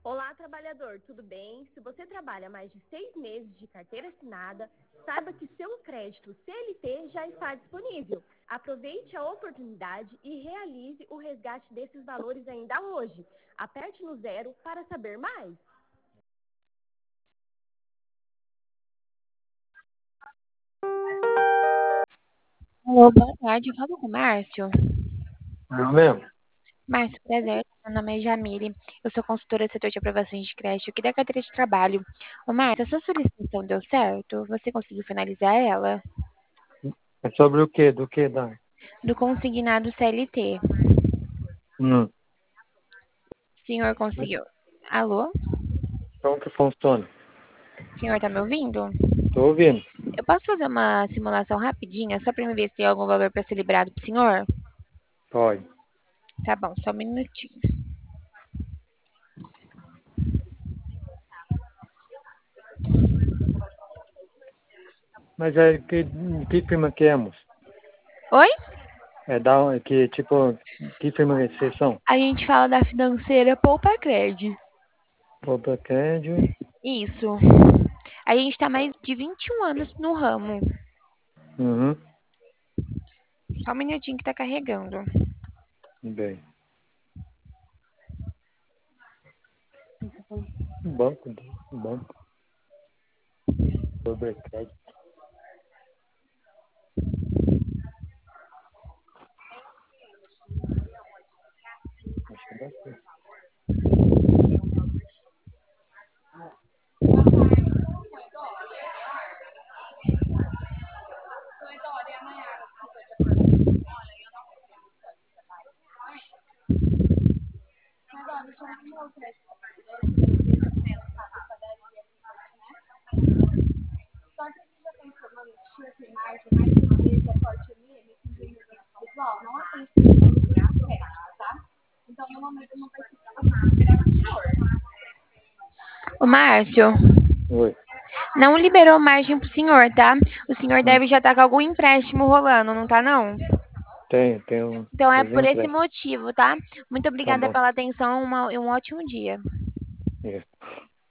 Olá, trabalhador, tudo bem? Se você trabalha mais de 6 meses de carteira assinada, saiba que seu crédito CLT já está disponível. Aproveite a oportunidade e realize o resgate desses valores ainda hoje. Aperte no 0 para saber mais. Alô, boa tarde. Eu falo com o Márcio. Não mesmo? Márcio, prazer. Meu nome é Jamile. Eu sou consultora do setor de aprovações de crédito aqui da carteira de trabalho. Ô, Márcio, a sua solicitação deu certo? Você conseguiu finalizar ela? É sobre o quê? Do que, Dani? Do consignado CLT. Hum. O senhor conseguiu? Alô? Como que funciona? O senhor tá me ouvindo? Tô ouvindo. Eu posso fazer uma simulação rapidinha, só para me ver se tem algum valor para ser liberado pro senhor? Pode. Tá bom, só um minutinho. Mas é que firma que é, moço? Oi? Que tipo, que firma que vocês são? A gente fala da financeira Poupa Cred. Opa, Crédito. Isso. A gente tá mais de 21 anos no ramo. Uhum. Só um minutinho que tá carregando. Bem. Banco, banco. Sobre crédito. Acho que dá certo. O Márcio, Oi. não liberou margem pro senhor, tá? O senhor Hum. deve já estar com algum empréstimo rolando, não tá não? Tem Então é os por esse empréstimos. motivo, tá? Muito Tá obrigada bom. pela atenção e um ótimo dia. Isso.